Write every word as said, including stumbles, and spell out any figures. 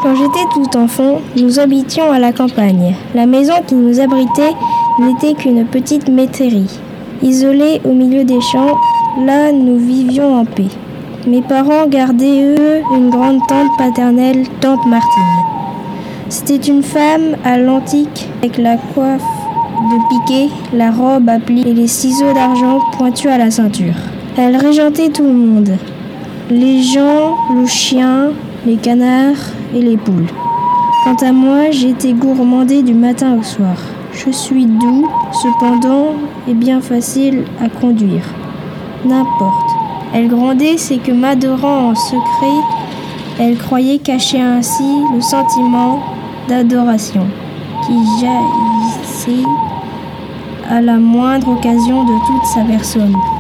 Quand j'étais tout enfant, nous habitions à la campagne. La maison qui nous abritait n'était qu'une petite métairie. Isolée au milieu des champs, là nous vivions en paix. Mes parents gardaient, eux, une grande tante paternelle, tante Martine. C'était une femme à l'antique, avec la coiffe de piqué, la robe à plis et les ciseaux d'argent pointus à la ceinture. Elle régentait tout le monde. Les gens, le chien, les canards et les poules. Quant à moi, j'étais gourmandée du matin au soir. Je suis doux, cependant, et bien facile à conduire. N'importe. Elle grondait, c'est que m'adorant en secret, elle croyait cacher ainsi le sentiment d'adoration qui jaillissait à la moindre occasion de toute sa personne.